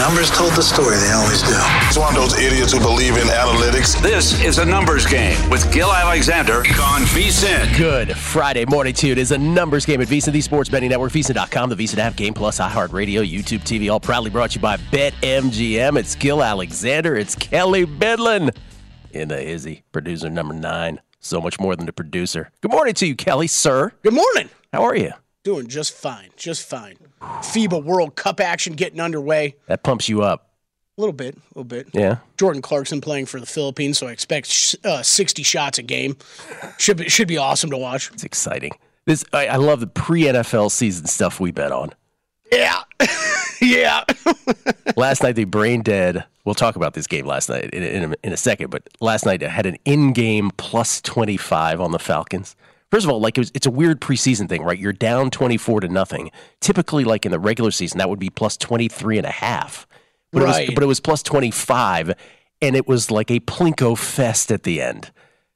numbers told the story. They always do. He's one of those idiots who believe in analytics. This is a numbers game with Gil Alexander on VSiN. Good Friday morning to you. It is a numbers game at VSiN, the sports betting network, VSiN.com, the VSiN app, Game Plus, iHeartRadio, YouTube TV, all proudly brought to you by BetMGM. It's Gil Alexander. It's Kelly Bidlin in the Izzy, producer number 9. So much more than the producer. Good morning to you, Kelly, sir. Good morning. How are you? Doing just fine. FIBA World Cup action getting underway. That pumps you up. A little bit. Yeah. Jordan Clarkson playing for the Philippines, so I expect 60 shots a game. Should be awesome to watch. It's exciting. I love the pre-NFL season stuff we bet on. Yeah. Yeah. Last night, they brain dead. We'll talk about this game last night in a second, but last night I had an in-game plus 25 on the Falcons. First of all, it's a weird preseason thing, right? You're down 24-0. Typically, like in the regular season, that would be plus 23.5. But it was plus 25, and it was like a Plinko fest at the end.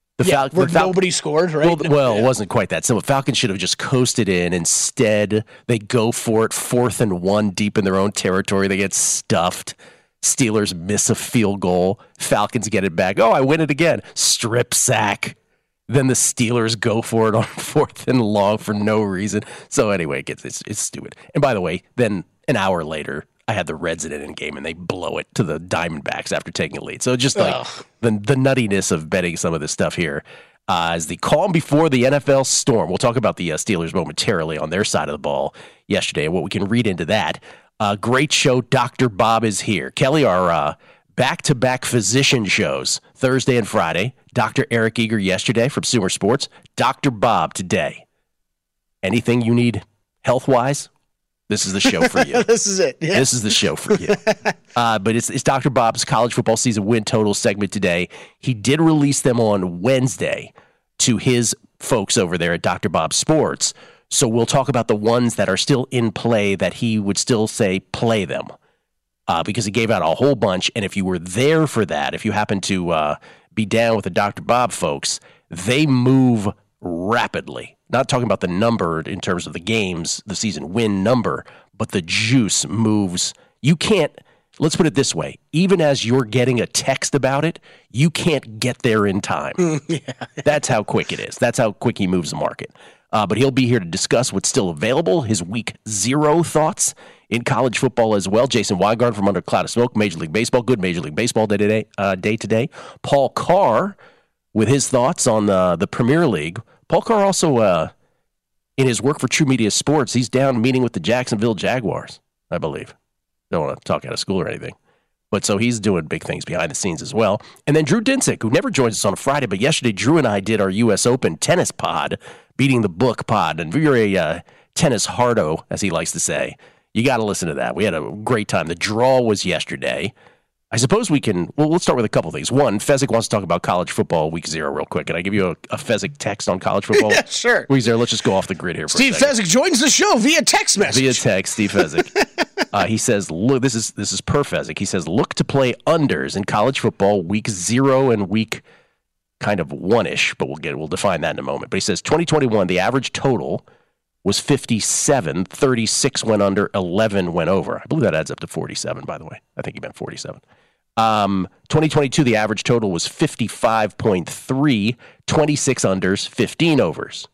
Nobody scored, right? It wasn't quite that simple. Falcons should have just coasted in. Instead, they go for it, 4th and 1 deep in their own territory. They get stuffed. Steelers miss a field goal. Falcons get it back. Oh, I win it again. Strip sack. Then the Steelers go for it on 4th and long for no reason. So anyway, it's stupid. And by the way, then an hour later, I had the Reds in an in-game, and they blow it to the Diamondbacks after taking a lead. So just like the nuttiness of betting some of this stuff here. As the calm before the NFL storm. We'll talk about the Steelers momentarily on their side of the ball yesterday and what we can read into that. Great show. Dr. Bob is here. Kelly, our back-to-back physician shows, Thursday and Friday. Dr. Eric Eager yesterday from Sumer Sports. Dr. Bob today. Anything you need health-wise? This is the show for you. This is it. Yeah. This is the show for you. But it's Dr. Bob's college football season win total segment today. He did release them on Wednesday to his folks over there at Dr. Bob Sports. So we'll talk about the ones that are still in play that he would still say play them because he gave out a whole bunch. And if you were there for that, if you happen to be down with the Dr. Bob folks, they move rapidly. Not talking about the number in terms of the games, the season win number, but the juice moves. You can't, let's put it this way, even as you're getting a text about it, you can't get there in time. Yeah. That's how quick it is. That's how quick he moves the market. But he'll be here to discuss what's still available, his week 0 thoughts in college football as well. Jason Weingart from Under a Cloud of Smoke, Major League Baseball, good Major League Baseball day today. Paul Carr with his thoughts on the Premier League. Paul Carr also, in his work for True Media Sports, he's down meeting with the Jacksonville Jaguars, I believe. Don't want to talk out of school or anything. But so he's doing big things behind the scenes as well. And then Drew Dinsick, who never joins us on a Friday, but yesterday Drew and I did our U.S. Open tennis pod, Beating the Book pod. And if you're a tennis hardo, as he likes to say, you got to listen to that. We had a great time. The draw was yesterday. I suppose we can, let's start with a couple things. One, Fezzik wants to talk about college football week 0 real quick. Can I give you a Fezzik text on college football? Yeah, sure. Week 0, let's just go off the grid here for Steve a second. Fezzik joins the show via text message. Via text, Steve Fezzik. He says, look, this is per Fezzik. He says, look to play unders in college football week 0 and week kind of 1-ish, but we'll define that in a moment. But he says 2021, the average total was 57, 36 went under, 11 went over. I believe that adds up to 47, by the way. I think he meant 47. 2022, the average total was 55.3, 26 unders, 15 overs.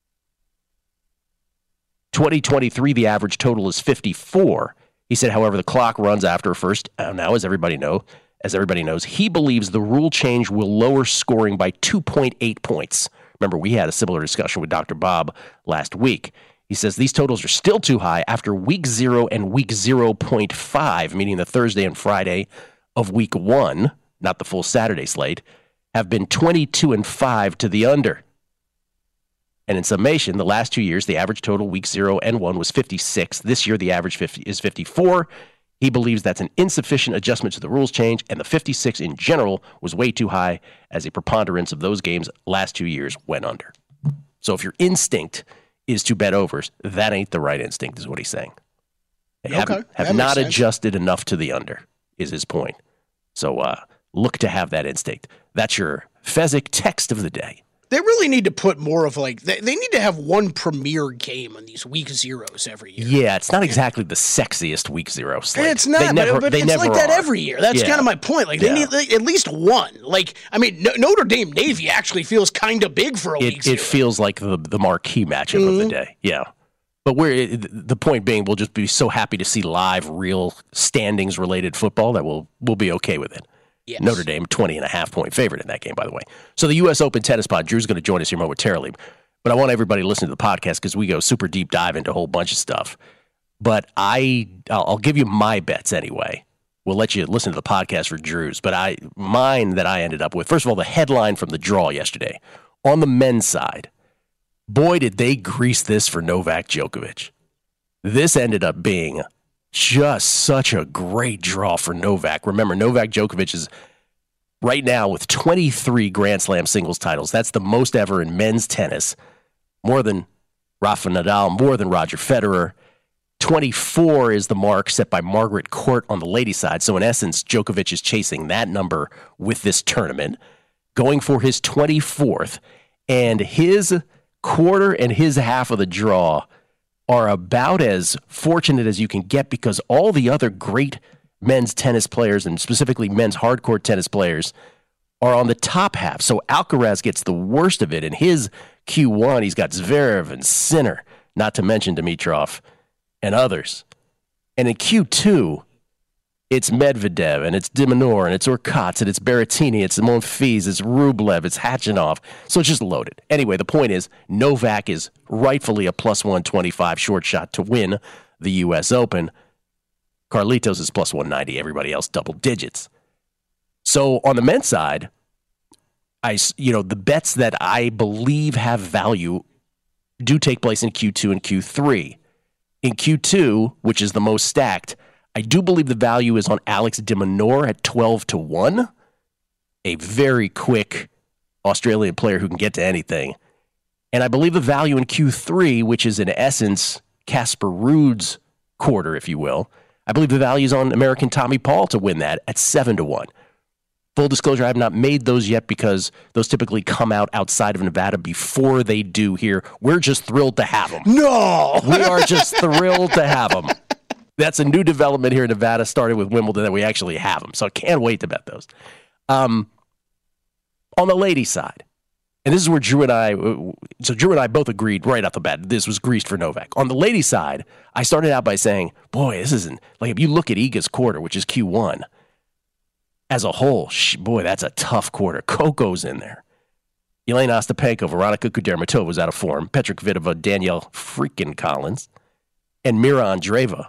2023, the average total is 54. He said, however, the clock runs after first. Now, as everybody knows, he believes the rule change will lower scoring by 2.8 points. Remember, we had a similar discussion with Dr. Bob last week. He says these totals are still too high after week 0 and week 0.5, meaning the Thursday and Friday of week 1, not the full Saturday slate, have been 22-5 to the under. And in summation, the last 2 years, the average total week 0 and 1 was 56. This year, the average is 54. He believes that's an insufficient adjustment to the rules change, and the 56 in general was way too high as a preponderance of those games last 2 years went under. So if your instinct is to bet overs, that ain't the right instinct, is what he's saying. They have not adjusted enough to the under, is his point. So look to have that instinct. That's your Fezzik text of the day. They really need to put more of like they need to have one premier game on these week zeros every year. Yeah, it's not exactly the sexiest week zero slate. It's not, but it's like that every year. That's kind of my point. Like they need at least one. Like I mean, Notre Dame Navy actually feels kind of big for a week zero. It feels like the marquee matchup of the day. Yeah. But the point being, we'll just be so happy to see live, real standings-related football that we'll be okay with it. Yes. Notre Dame, 20.5-point favorite in that game, by the way. So the U.S. Open Tennis Pod, Drew's going to join us here momentarily. But I want everybody to listen to the podcast because we go super deep dive into a whole bunch of stuff. But I'll give you my bets anyway. We'll let you listen to the podcast for Drew's. But mine that I ended up with, first of all, the headline from the draw yesterday. On the men's side, boy, did they grease this for Novak Djokovic. This ended up being just such a great draw for Novak. Remember, Novak Djokovic is right now with 23 Grand Slam singles titles. That's the most ever in men's tennis. More than Rafa Nadal, more than Roger Federer. 24 is the mark set by Margaret Court on the ladies' side. So in essence, Djokovic is chasing that number with this tournament, going for his 24th. And his quarter and his half of the draw are about as fortunate as you can get because all the other great men's tennis players and specifically men's hardcourt tennis players are on the top half. So Alcaraz gets the worst of it. In his Q1, he's got Zverev and Sinner, not to mention Dimitrov and others. And in Q2, it's Medvedev, and it's de Minaur, and it's Urkats, and it's Berrettini, it's Monfils, it's Rublev, it's Khachanov. So it's just loaded. Anyway, the point is, Novak is rightfully a plus 125 short shot to win the U.S. Open. Carlitos is plus 190. Everybody else double digits. So on the men's side, the bets that I believe have value do take place in Q2 and Q3. In Q2, which is the most stacked, I do believe the value is on Alex de Minaur at 12-1, a very quick Australian player who can get to anything. And I believe the value in Q3, which is in essence Casper Ruud's quarter, if you will, I believe the value is on American Tommy Paul to win that at 7-1. Full disclosure, I have not made those yet because those typically come out outside of Nevada before they do here. We're just thrilled to have them. No! We are just thrilled to have them. That's a new development here in Nevada, started with Wimbledon, that we actually have them. So I can't wait to bet those. On the ladies' side, and this is where Drew and I both agreed right off the bat, this was greased for Novak. On the ladies' side, I started out by saying, boy, this isn't, like if you look at Iga's quarter, which is Q1, as a whole, boy, that's a tough quarter. Coco's in there. Elena Ostapenko, Veronika Kudermetova was out of form. Petra Kvitova, Danielle freaking Collins, and Mira Andreeva.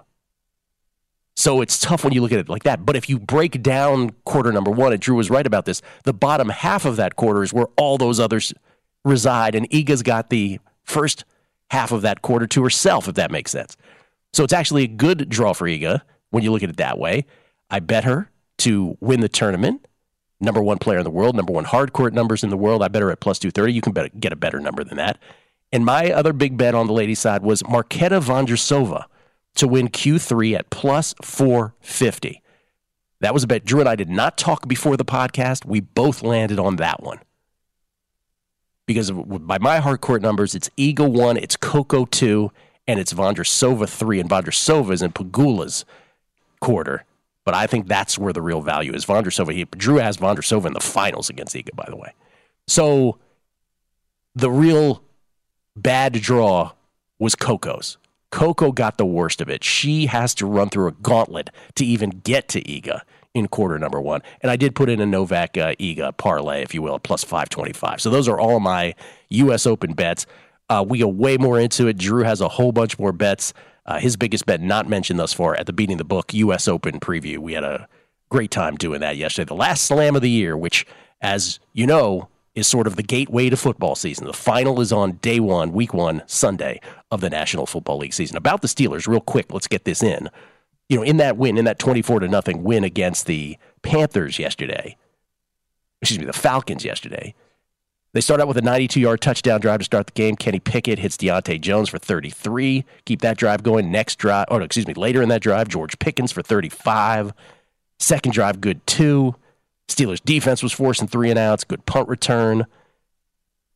So it's tough when you look at it like that. But if you break down quarter number one, and Drew was right about this, the bottom half of that quarter is where all those others reside, and Iga's got the first half of that quarter to herself, if that makes sense. So it's actually a good draw for Iga when you look at it that way. I bet her to win the tournament. Number one player in the world, number one hardcourt numbers in the world. I bet her at plus 230. You can get a better number than that. And my other big bet on the ladies' side was Marketa Vondrousova to win Q3 at plus 450. That was a bet Drew and I did not talk before the podcast. We both landed on that one. Because by my hardcourt numbers, it's Iga 1, it's Coco 2, and it's Vondrousova 3. And Vondrousova is in Pegula's quarter. But I think that's where the real value is. Vondrousova, Drew has Vondrousova in the finals against Iga, by the way. So the real bad draw was Coco's. Coco got the worst of it. She has to run through a gauntlet to even get to Iga in quarter number one. And I did put in a Novak Iga parlay, if you will, at plus 525. So those are all my U.S. Open bets. We go way more into it. Drew has a whole bunch more bets. His biggest bet not mentioned thus far at the Beating the Book U.S. Open preview. We had a great time doing that yesterday. The last slam of the year, which, as you know, is sort of the gateway to football season. The final is on day one, week one, Sunday of the National Football League season. About the Steelers, real quick, let's get this in. You know, in that win, in that 24-0 win against the Panthers yesterday, the Falcons yesterday, they start out with a 92-yard touchdown drive to start the game. Kenny Pickett hits Deontay Jones for 33. Keep that drive going. Later in that drive, George Pickens for 35. Second drive, good 2. Steelers defense was forcing 3 and outs. Good punt return.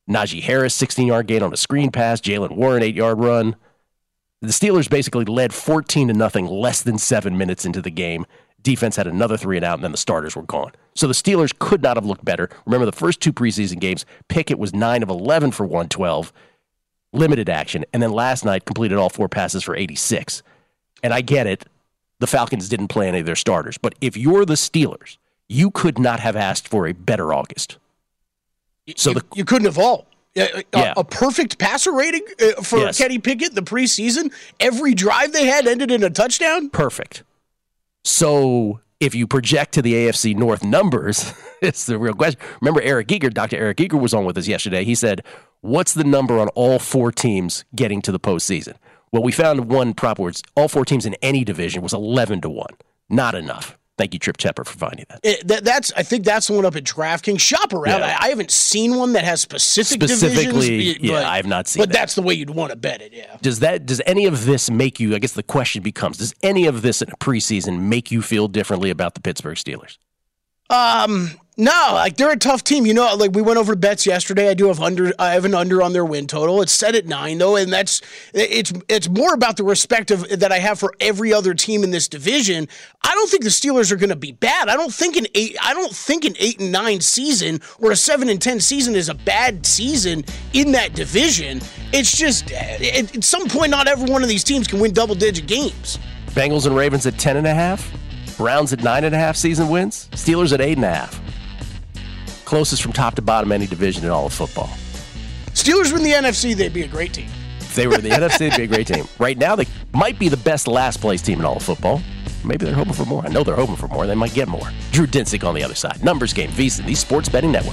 Najee Harris, 16-yard gain on a screen pass. Jalen Warren, 8-yard run. The Steelers basically led 14-0 less than 7 minutes into the game. Defense had another 3 and out, and then the starters were gone. So the Steelers could not have looked better. Remember the first 2 preseason games, Pickett was 9 of 11 for 112, limited action, and then last night completed all 4 passes for 86. And I get it, the Falcons didn't play any of their starters, but if you're the Steelers, you could not have asked for a better August. So you couldn't have all. A perfect passer rating for Kenny Pickett the preseason. Every drive they had ended in a touchdown. Perfect. So if you project to the AFC North numbers, it's the real question. Remember Dr. Eric Eager was on with us yesterday. He said, what's the number on all 4 teams getting to the postseason? Well, we found one prop where all 4 teams in any division was 11-1. Not enough. Thank you, Trip Tepper, for finding that. I think that's the one up at DraftKings. Shop around. Yeah. I haven't seen one that has specifically divisions. I have not seen that. But that's the way you'd want to bet it, yeah. Does any of this make you, I guess the question becomes, does any of this in a preseason make you feel differently about the Pittsburgh Steelers? No, like they're a tough team. You know, like we went over bets yesterday. I have an under on their win total. It's set at 9 though, and it's more about the respect that I have for every other team in this division. I don't think the Steelers are going to be bad. I don't think an 8-9 season or a 7-10 season is a bad season in that division. It's just at some point, not every one of these teams can win double-digit games. Bengals and Ravens at 10.5. Browns at 9.5 season wins. Steelers at 8.5. Closest from top to bottom any division in all of football. Steelers were in the NFC, they'd be a great team. If they were in the NFC, they'd be a great team. Right now, they might be the best last place team in all of football. Maybe they're hoping for more. I know they're hoping for more. They might get more. Drew Dinsick on the other side. Numbers Game, VSiN, the Sports Betting Network.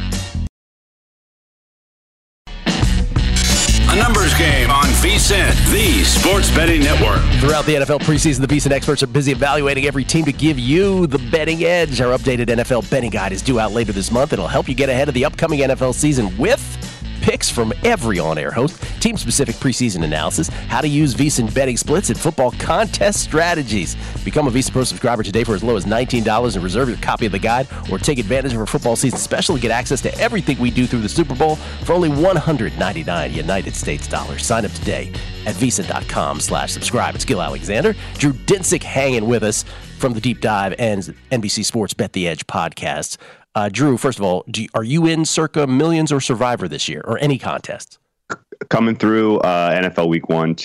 A numbers game on VSiN, the Sports Betting Network. Throughout the NFL preseason, the VSiN experts are busy evaluating every team to give you the betting edge. Our updated NFL betting guide is due out later this month. It'll help you get ahead of the upcoming NFL season with picks from every on-air host, team-specific preseason analysis, how to use VSiN betting splits, and football contest strategies. Become a VSiN Pro subscriber today for as low as $19 and reserve your copy of the guide, or take advantage of our football season special and get access to everything we do through the Super Bowl for only $199 United States dollars. Sign up today at VSiN.com/subscribe. It's Gil Alexander, Drew Dinsick hanging with us from the Deep Dive and NBC Sports Bet the Edge podcasts. Drew, first of all, are you in Circa Millions or Survivor this year, or any contests? Coming through NFL Week 1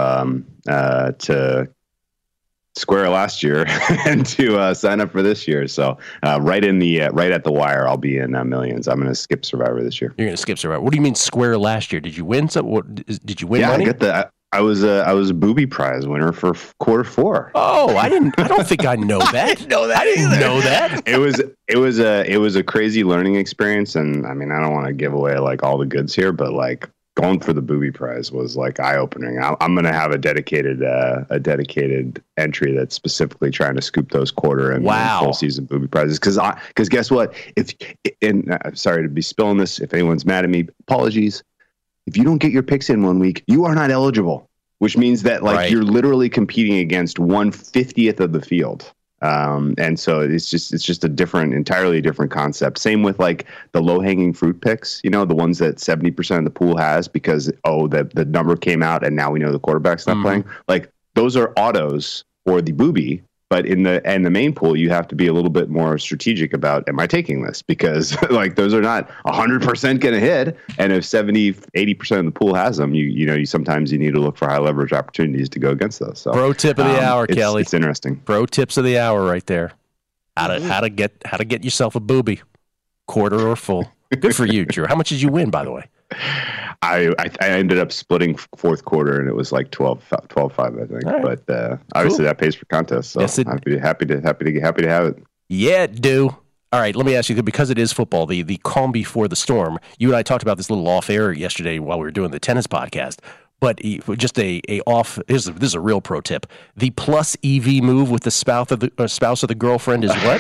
to square last year and to sign up for this year. So right at the wire, I'll be in Millions. I'm going to skip Survivor this year. You're going to skip Survivor. What do you mean square last year? Did you win something? Did you win money? I was a booby prize winner for quarter 4. Oh, I don't think I know that. I didn't know that. It was a crazy learning experience, and I mean, I don't want to give away like all the goods here, but like going for the booby prize was like eye opening. I'm going to have a dedicated entry that's specifically trying to scoop those quarter and full season booby prizes. Because guess what? I'm sorry to be spilling this. If anyone's mad at me, apologies. If you don't get your picks in 1 week, you are not eligible, which means that you're literally competing against 1/50th of the field. And so it's just entirely different concept. Same with like the low hanging fruit picks, the ones that 70% of the pool has because, the number came out and now we know the quarterback's not playing. Like those are autos or the booby. But in the main pool, you have to be a little bit more strategic about, am I taking this? Because like those are not 100% going to hit. And if 80% of the pool has them, you sometimes you need to look for high leverage opportunities to go against those. So, pro tip of the hour, Kelly. It's interesting. Pro tips of the hour right there. How to get yourself a booby, quarter or full. Good for you, Drew. How much did you win, by the way? I ended up splitting fourth quarter, and it was like 12-5, I think. Right. But obviously that pays for contests, so yes, happy to have it. Yeah, it do. All right, let me ask you, because it is football, the calm before the storm. You and I talked about this little off air yesterday while we were doing the tennis podcast. But just this is a real pro tip. The plus EV move with the spouse of the girlfriend is what?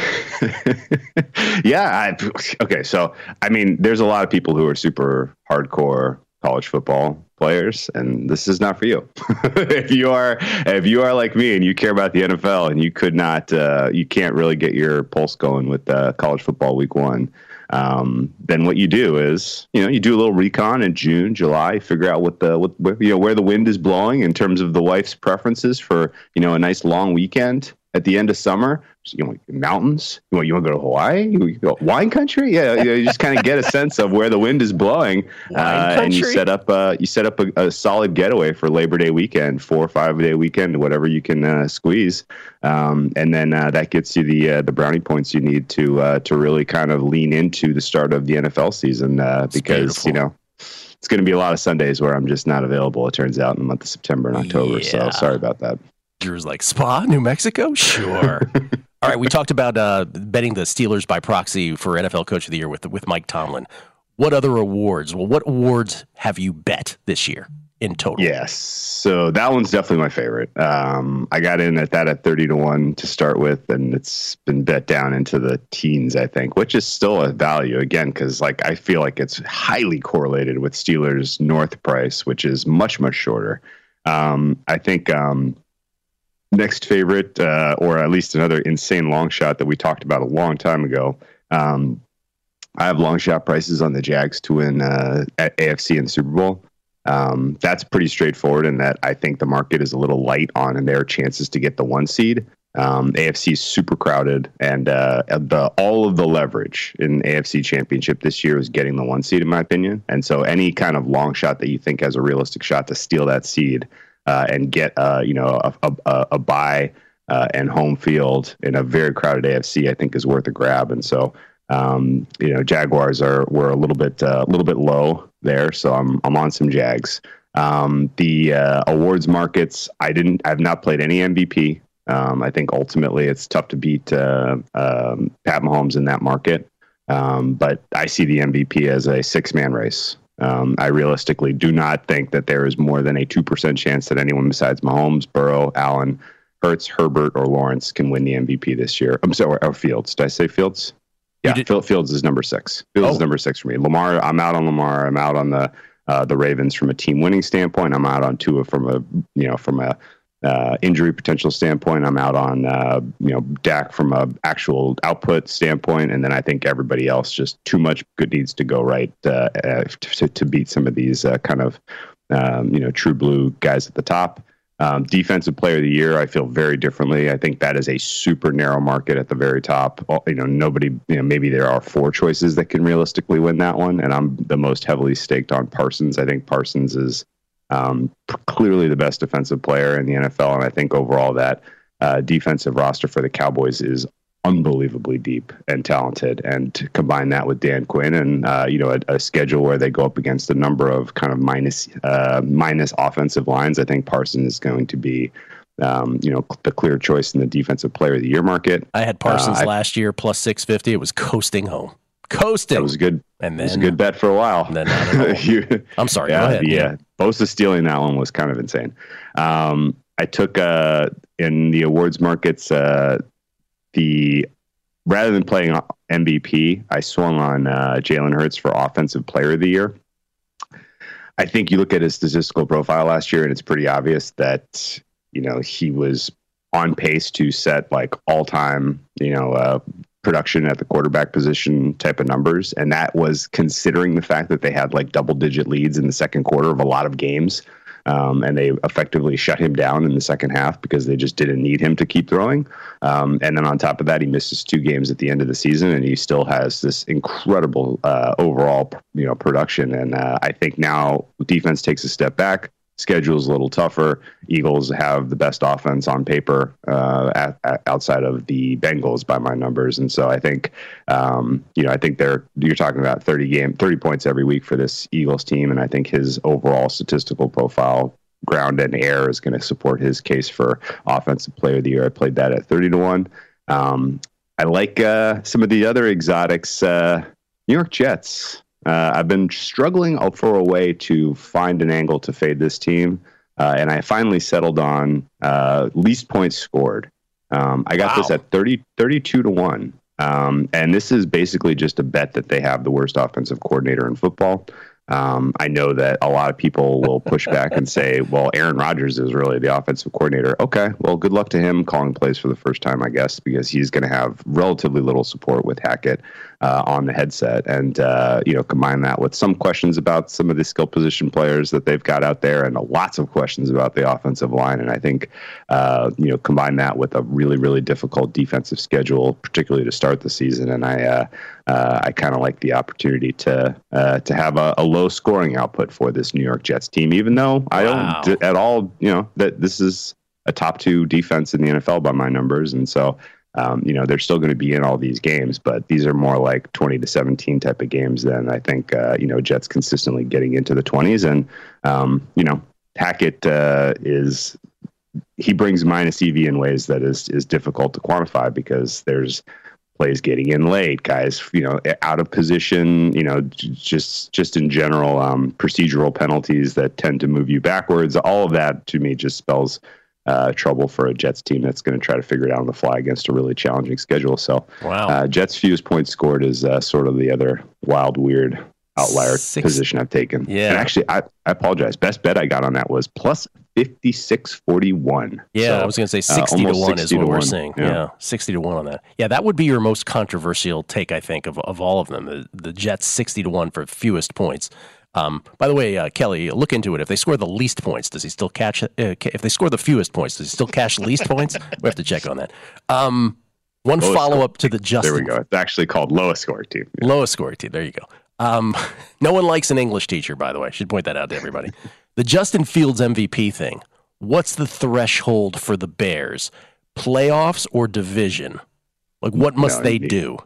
Yeah. Okay. So, I mean, there's a lot of people who are super hardcore college football players, and this is not for you. If you are like me and you care about the NFL and you can't really get your pulse going with college football week 1. then what you do is, you do a little recon in June, July, figure out where the wind is blowing in terms of the wife's preferences for, a nice long weekend at the end of summer. Mountains. You want to go to Hawaii? You go wine country? Yeah, you just kind of get a sense of where the wind is blowing, and you set up a solid getaway for Labor Day weekend, 4 or 5 day weekend, whatever you can squeeze, and then that gets you the brownie points you need to really kind of lean into the start of the NFL season, because it's going to be a lot of Sundays where I'm just not available. It turns out in the month of September and October. Yeah. So sorry about that. Drew's like, Spa, New Mexico? Sure. All right, we talked about betting the Steelers by proxy for NFL Coach of the Year with Mike Tomlin. What other awards? Well, what awards have you bet this year in total? Yes, so that one's definitely my favorite. I got in at 30-1 to start with, and it's been bet down into the teens, I think, which is still a value, again, because I feel like it's highly correlated with Steelers North price, which is much, much shorter. I think next favorite, or at least another insane long shot that we talked about a long time ago. I have long shot prices on the Jags to win at AFC and Super Bowl. That's pretty straightforward in that I think the market is a little light on their chances to get the 1 seed. AFC is super crowded, and all of the leverage in AFC Championship this year is getting the 1 seed, in my opinion. And so any kind of long shot that you think has a realistic shot to steal that seed and get a bye and home field in a very crowded AFC, I think is worth a grab. And so Jaguars were a little bit low there, so I'm on some Jags. The awards markets, I've not played any MVP. I think ultimately it's tough to beat Pat Mahomes in that market, but I see the MVP as a 6-man race. I realistically do not think that there is more than a 2% chance that anyone besides Mahomes, Burrow, Allen, Hurts, Herbert, or Lawrence can win the MVP this year. I'm sorry, or Fields. Did I say Fields? Yeah, Fields is number 6. Fields is number 6 for me. Lamar, I'm out on Lamar. I'm out on the Ravens from a team winning standpoint. I'm out on Tua from a injury potential standpoint. I'm out on Dak from a actual output standpoint, and then I think everybody else, just too much good needs to go right to beat some of these kind of true blue guys at the top. Defensive player of the year, I feel very differently. I think that is a super narrow market at the very top. Nobody, maybe there are 4 choices that can realistically win that one, and I'm the most heavily staked on Parsons. I think Parsons is clearly the best defensive player in the NFL, and I think overall that defensive roster for the Cowboys is unbelievably deep and talented. And to combine that with Dan Quinn and a schedule where they go up against a number of kind of minus offensive lines, I think Parsons is going to be the clear choice in the defensive player of the year market. I had Parsons last year plus 650. It was coasting home. That was good. And then, it was a good bet for a while. And then I don't know. I'm sorry. Go ahead. Yeah. Bosa stealing that one was kind of insane. I took in the awards markets, rather than playing MVP, I swung on Jalen Hurts for Offensive Player of the Year. I think you look at his statistical profile last year, and it's pretty obvious that he was on pace to set all-time production at the quarterback position type of numbers, and that was considering the fact that they had double-digit leads in the second quarter of a lot of games. And they effectively shut him down in the second half because they just didn't need him to keep throwing. And then on top of that, he misses 2 games at the end of the season, and he still has this incredible overall, production. And I think now defense takes a step back. Schedule's a little tougher. Eagles have the best offense on paper outside of the Bengals by my numbers, and so I think, I think you're talking about 30 points every week for this Eagles team, and I think his overall statistical profile, ground and air, is going to support his case for Offensive Player of the Year. I played that at 30-1. I like some of the other exotics. New York Jets. I've been struggling for a way to find an angle to fade this team, and I finally settled on least points scored. I got this at 32-1, and this is basically just a bet that they have the worst offensive coordinator in football. I know that a lot of people will push back and say, well, Aaron Rodgers is really the offensive coordinator. Okay, well, good luck to him calling plays for the first time, I guess, because he's going to have relatively little support with Hackett on the headset. And, combine that with some questions about some of the skill position players that they've got out there and lots of questions about the offensive line. And I think, combine that with a really, really difficult defensive schedule, particularly to start the season. And I kind of like the opportunity to have a low scoring output for this New York Jets team, even though I don't at all, that this is a top 2 defense in the NFL by my numbers. And so, they're still going to be in all these games, but these are more like 20-17 type of games than I think, Jets consistently getting into the 20s. And, Hackett he brings minus EV in ways that is difficult to quantify because there's plays getting in late, guys, out of position, just in general, procedural penalties that tend to move you backwards. All of that to me just spells trouble for a Jets team that's going to try to figure it out on the fly against a really challenging schedule. So Jets fewest points scored is sort of the other wild, weird outlier position I've taken. Yeah. And actually, I apologize. Best bet I got on that was plus 56.41. Yeah, so, I was going to say 60 to 1 is what we're seeing. Yeah, 60 to 1 on that. Yeah, that would be your most controversial take, I think, of all of them. The Jets 60 to 1 for fewest points. By the way, Kelly, look into it. If they score the least points, does he still catch? If they score the fewest points, does he still cash least points? We have to check on that. One follow up to the Justin. There we go. It's actually called lowest scoring team. Yeah. Lowest scoring team. There you go. No one likes an English teacher, by the way. I should point that out to everybody. The Justin Fields MVP thing. What's the threshold for the Bears? Playoffs or division? Like, what must they do?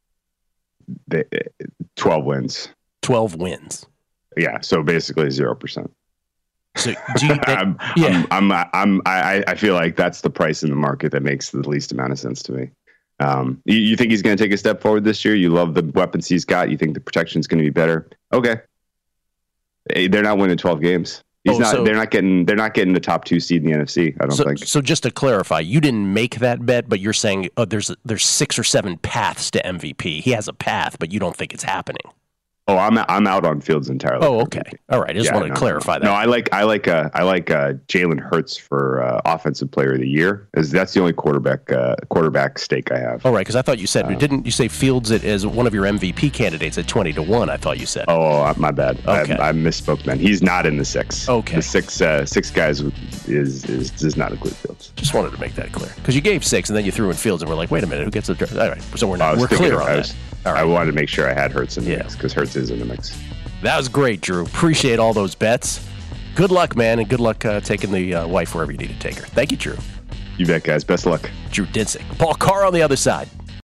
12 wins. 12 wins. Yeah, so basically 0%. So do you think, I feel like that's the price in the market that makes the least amount of sense to me. You think he's going to take a step forward this year? You love the weapons he's got. You think the protection is going to be better? Okay. They're not winning 12 games. They're not getting the top 2 seed in the NFC. I don't think. So just to clarify, you didn't make that bet, but you're saying there's 6 or 7 paths to MVP. He has a path, but you don't think it's happening. Oh, I'm out on Fields entirely. Oh, okay. All right. I just wanted to clarify that. No, I like Jalen Hurts for offensive player of the year. That's the only quarterback stake I have. All right, because I thought you said didn't you say Fields as one of your MVP candidates at 20 to 1? I thought you said. Oh, my bad. Okay. I misspoke, man. He's not in the 6. Okay. The 6 guys does not include Fields. Just wanted to make that clear because you gave 6 and then you threw in Fields and we're like, wait a minute, who gets the? All right, so we're clear on that. All right. I wanted to make sure I had Hurts in the mix because Hurts is in the mix. That was great, Drew. Appreciate all those bets. Good luck, man, and good luck taking the wife wherever you need to take her. Thank you, Drew. You bet, guys. Best of luck. Drew Dinsick. Paul Carr on the other side.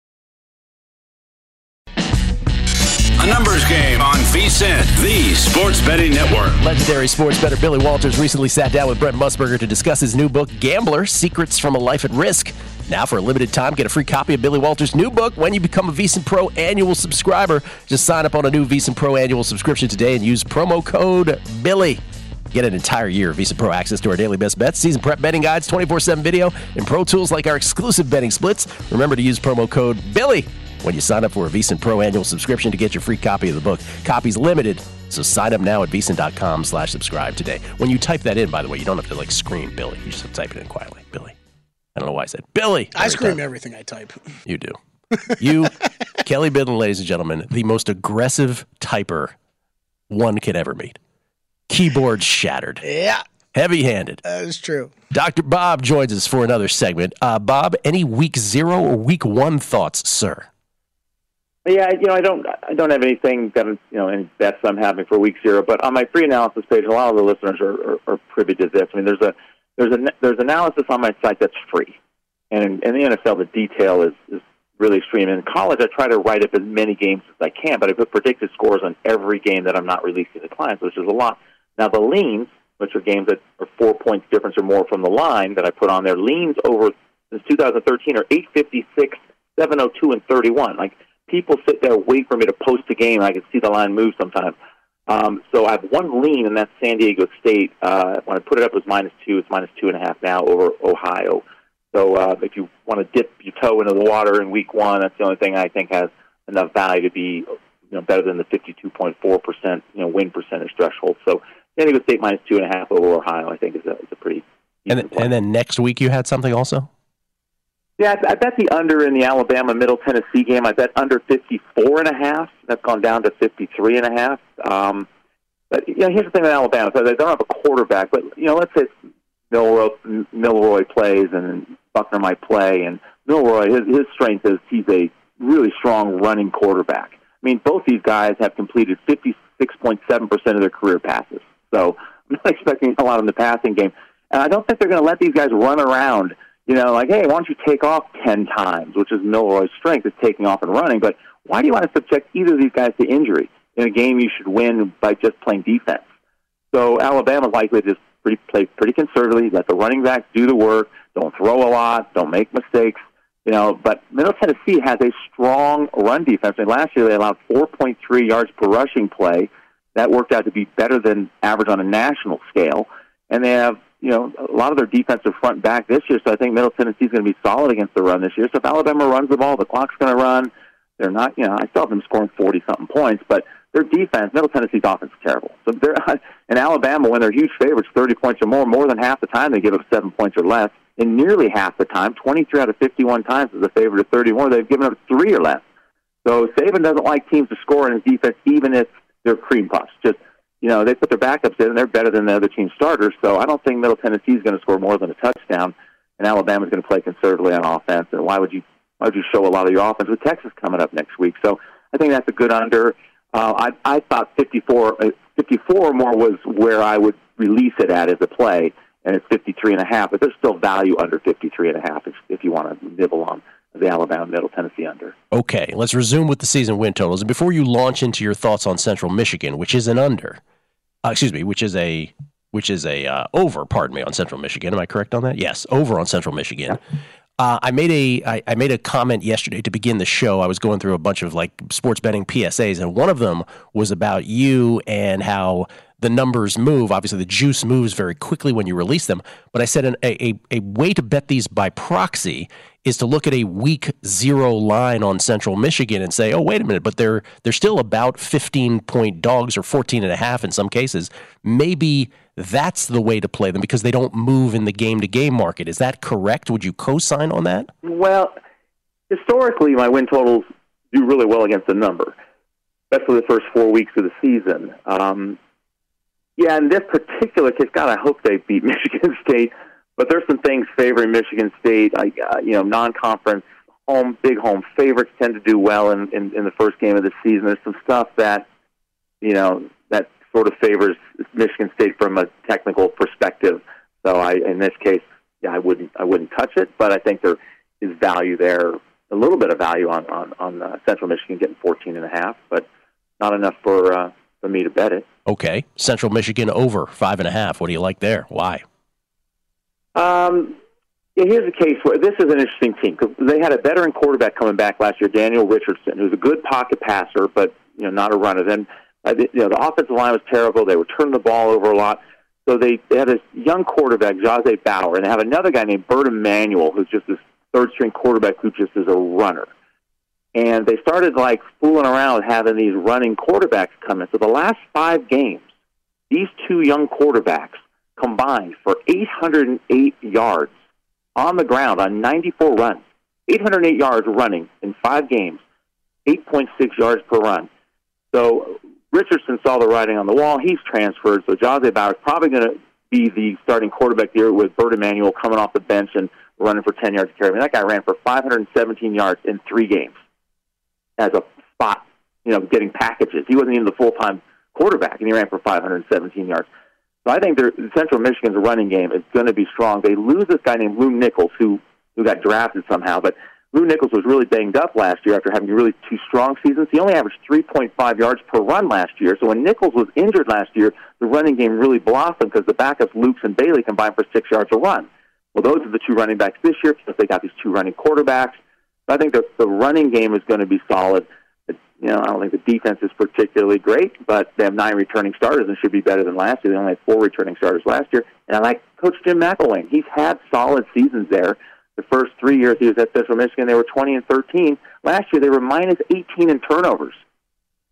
A numbers game on VSiN, the sports betting network. Legendary sports bettor Billy Walters recently sat down with Brent Musburger to discuss his new book, Gambler, Secrets from a Life at Risk. Now, for a limited time, get a free copy of Billy Walters' new book when you become a VSiN Pro annual subscriber. Just sign up on a new VSiN Pro annual subscription today and use promo code BILLY. Get an entire year of VSiN Pro access to our daily best bets, season prep betting guides, 24/7 video, and pro tools like our exclusive betting splits. Remember to use promo code BILLY when you sign up for a VSiN Pro annual subscription to get your free copy of the book. Copies limited, so sign up now at VSiN.com/subscribe today. When you type that in, by the way, you don't have to scream Billy. You just type it in quietly, Billy. I don't know why I said Billy. I scream everything I type. You do. You, Kelly Bidlin, ladies and gentlemen, the most aggressive typer one could ever meet. Keyboard shattered. Yeah. Heavy-handed. That is true. Dr. Bob joins us for another segment. Bob, any week 0 or week 1 thoughts, sir? Yeah, I don't have anything that any bets I'm having for week 0. But on my free analysis page, a lot of the listeners are privy to this. I mean, there's analysis on my site that's free, and in the NFL, the detail is really extreme. In college, I try to write up as many games as I can, but I put predicted scores on every game that I'm not releasing to clients, which is a lot. Now, the leans, which are games that are 4 points difference or more from the line that I put on there, leans over since 2013 are 856, 702, and 31. People sit there, wait for me to post a game. I can see the line move sometimes. So I have one lean, and that's San Diego State. When I put it up, it was -2. It's -2.5 now over Ohio. So if you want to dip your toe into the water in week 1, that's the only thing I think has enough value to be better than the 52.4% win percentage threshold. So San Diego State minus 2.5 over Ohio, I think is a pretty. And then next week you had something also. Yeah, I bet the under in the Alabama Middle Tennessee game. I bet under 54.5. That's gone down to 53.5. But here's the thing with Alabama: so they don't have a quarterback. But let's say Milroy plays and Buckner might play, and Milroy his strength is he's a really strong running quarterback. I mean, both these guys have completed 56.7% of their career passes. So I'm not expecting a lot in the passing game, and I don't think they're going to let these guys run around. Like, hey, why don't you take off 10 times, which is Milroy's strength, is taking off and running. But why do you want to subject either of these guys to injury in a game you should win by just playing defense? So Alabama's likely to just play pretty conservatively, let the running backs do the work, don't throw a lot, don't make mistakes. But Middle Tennessee has a strong run defense. And last year they allowed 4.3 yards per rushing play. That worked out to be better than average on a national scale. And they have a lot of their defensive front back this year, so I think Middle Tennessee is going to be solid against the run this year. So if Alabama runs the ball, the clock's going to run. They're not, I still have them scoring 40-something points, but their defense, Middle Tennessee's offense is terrible. So in Alabama, when they're huge favorites, 30 points or more than half the time they give up 7 points or less. And nearly half the time, 23 out of 51 times as a favorite of 31, they've given up 3 or less. So Saban doesn't like teams to score in his defense, even if they're cream puffs. Just they put their backups in, and they're better than the other team's starters. So I don't think Middle Tennessee is going to score more than a touchdown, and Alabama's going to play conservatively on offense. And why would you show a lot of your offense with Texas coming up next week? So I think that's a good under. I thought 54 or more was where I would release it at as a play, and it's 53.5. But there's still value under 53.5 if you want to nibble on the Alabama Middle Tennessee under. Okay, let's resume with the season win totals. And before you launch into your thoughts on Central Michigan, which is an under. Which is a over. Pardon me, on Central Michigan. Am I correct on that? Yes, over on Central Michigan. I made a comment yesterday to begin the show. I was going through a bunch of sports betting PSAs, and one of them was about you and how the numbers move. Obviously, the juice moves very quickly when you release them. But I said a way to bet these by proxy is to look at a week 0 line on Central Michigan and say, oh, wait a minute, but they're still about 15-point dogs or 14.5 in some cases. Maybe that's the way to play them because they don't move in the game-to-game market. Is that correct? Would you co-sign on that? Well, historically, my win totals do really well against the number, especially the first 4 weeks of the season. In this particular case, God, I hope they beat Michigan State. But there's some things favoring Michigan State. Non-conference big home favorites tend to do well in the first game of the season. There's some stuff that that sort of favors Michigan State from a technical perspective. So in this case, I wouldn't touch it. But I think there is value there, a little bit of value on Central Michigan getting 14.5, but not enough for me to bet it. Okay, Central Michigan over 5.5. What do you like there? Why? Here's a case where this is an interesting team because they had a veteran quarterback coming back last year, Daniel Richardson, who's a good pocket passer, but not a runner. Then the offensive line was terrible. They were turning the ball over a lot. So they had this young quarterback, Jose Bauer, and they have another guy named Bert Emanuel, who's just this third-string quarterback who just is a runner. And they started fooling around with having these running quarterbacks come in. So the last 5 games, these 2 young quarterbacks combined for 808 yards on the ground on 94 runs. 808 yards running in 5 games, 8.6 yards per run. So Richardson saw the writing on the wall. He's transferred. So Jose Bauer is probably going to be the starting quarterback here with Bert Emanuel coming off the bench and running for 10 yards a carry. I mean, that guy ran for 517 yards in 3 games as a spot, getting packages. He wasn't even the full-time quarterback, and he ran for 517 yards. So I think Central Michigan's running game is going to be strong. They lose this guy named Lou Nichols, who got drafted somehow, but Lou Nichols was really banged up last year after having really 2 strong seasons. He only averaged 3.5 yards per run last year. So when Nichols was injured last year, the running game really blossomed because the backups, Lukes and Bailey, combined for 6 yards a run. Well, those are the 2 running backs this year because they got these 2 running quarterbacks. So I think the running game is going to be solid. I don't think the defense is particularly great, but they have 9 returning starters and should be better than last year. They only had 4 returning starters last year. And I like Coach Jim McElwain. He's had solid seasons there. The first 3 years he was at Central Michigan, they were 20-13. Last year, they were -18 in turnovers.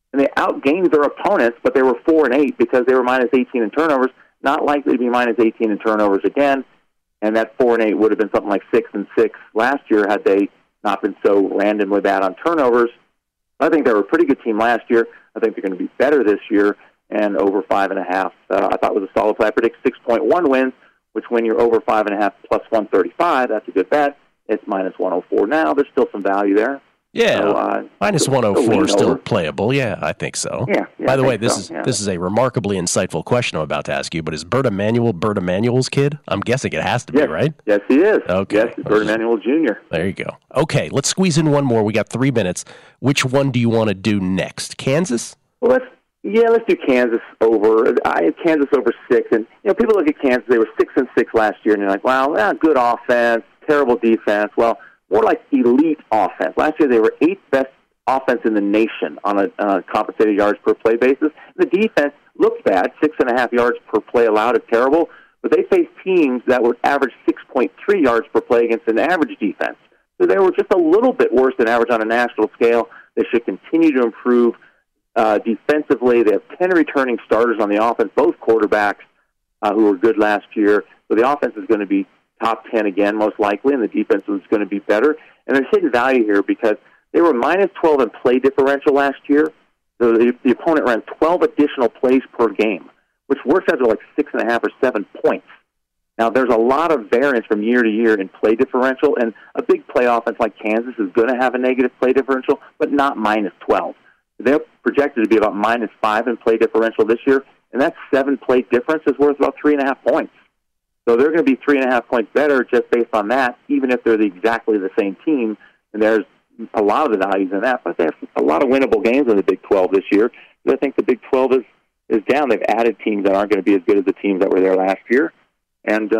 and they outgained their opponents, but they were 4-8 because they were minus 18 in turnovers. Not likely to be minus 18 in turnovers again, and that 4-8 would have been something like 6-6 last year had they not been so randomly bad on turnovers. I think they were a pretty good team last year. I think they're going to be better this year, and over 5.5. I thought was a solid play. I predict 6.1 wins, which when you're over 5.5 plus 135, that's a good bet. It's minus 104 now. There's still some value there. Yeah, so, minus 104 is still over. Playable. Yeah, I think so. Yeah. By the way, this is a remarkably insightful question I'm about to ask you, but is Bert Emanuel's kid? I'm guessing it has to be, right? Yes, he is. Okay. Yes, Bert Emanuel Jr. There you go. Okay, let's squeeze in one more. We got 3 minutes. Which one do you want to do next? Kansas? Well, let's do Kansas over. I had Kansas over 6, and people look at Kansas. They were 6-6 last year, and you're like, wow, good offense, terrible defense. Well, more like elite offense. Last year they were 8th best offense in the nation on a compensated yards per play basis. The defense looked bad, 6.5 yards per play allowed is terrible, but they faced teams that would average 6.3 yards per play against an average defense. So they were just a little bit worse than average on a national scale. They should continue to improve defensively. They have 10 returning starters on the offense, both quarterbacks who were good last year. So the offense is going to be top 10 again, most likely, and the defense is going to be better. And there's hidden value here because they were minus 12 in play differential last year. So the opponent ran 12 additional plays per game, which works out to like 6.5 or 7 points. Now, there's a lot of variance from year to year in play differential, and a big play offense like Kansas is going to have a negative play differential, but not minus 12. They're projected to be about minus 5 in play differential this year, and that 7-play difference is worth about 3.5 points. So they're going to be 3.5 points better just based on that, even if they're exactly the same team. And there's a lot of the values in that. But they have a lot of winnable games in the Big 12 this year. I think the Big 12 is down. They've added teams that aren't going to be as good as the teams that were there last year. And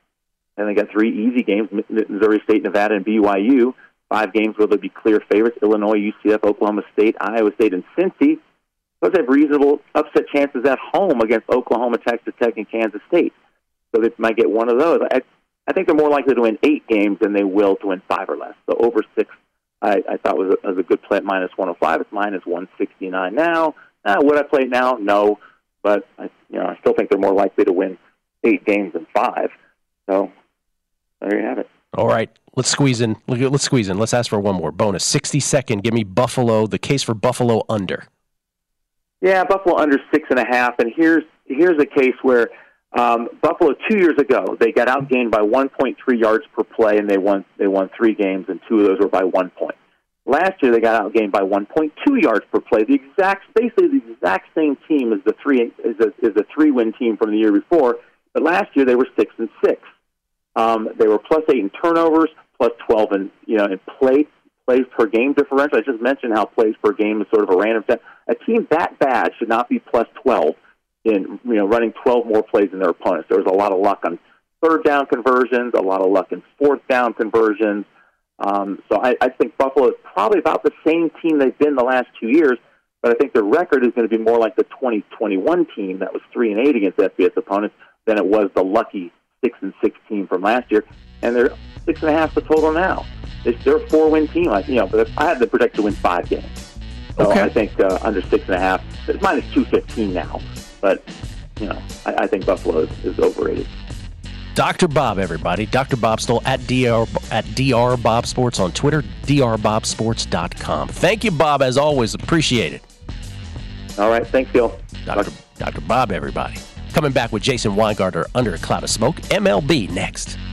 they got 3 easy games, Missouri State, Nevada, and BYU. 5 games where they'll be clear favorites, Illinois, UCF, Oklahoma State, Iowa State, and Cincy. Those have reasonable upset chances at home against Oklahoma, Texas Tech, and Kansas State. So they might get one of those. I think they're more likely to win 8 games than they will to win 5 or less. So over 6, I thought was a good play at minus 105. It's minus 169 now. Would I play it now? No. But I still think they're more likely to win 8 games than 5. So there you have it. All right. Let's squeeze in. Let's ask for one more bonus. 60-second. Give me Buffalo. The case for Buffalo under. Yeah, Buffalo under 6.5. And here's a case where Buffalo 2 years ago, they got outgained by 1.3 yards per play, and they won 3 games, and 2 of those were by 1 point. Last year, they got outgained by 1.2 yards per play. Basically the exact same team as the 3-win team from the year before. But last year, they were 6-6. They were plus 8 in turnovers, plus 12 in plays per game differential. I just mentioned how plays per game is sort of a random set. A team that bad should not be plus 12. In running 12 more plays than their opponents. There was a lot of luck on 3rd down conversions, a lot of luck in 4th down conversions. So I think Buffalo is probably about the same team they've been the last 2 years, but I think their record is going to be more like the 2021 team that was 3-8 against FBS opponents than it was the lucky 6-6 team from last year. And they're 6.5 the total now. They're a 4-win team. But I had them projected to win 5 games. So okay. I think under 6.5. It's minus 215 now. But, I think Buffalo is overrated. Dr. Bob, everybody. Dr. Bob Stoll at Dr. Bob Sports on Twitter, drbobsports.com. Thank you, Bob, as always. Appreciate it. All right. Thanks, Phil. Dr. Bob, everybody. Coming back with Jason Weingartner under a cloud of smoke. MLB next.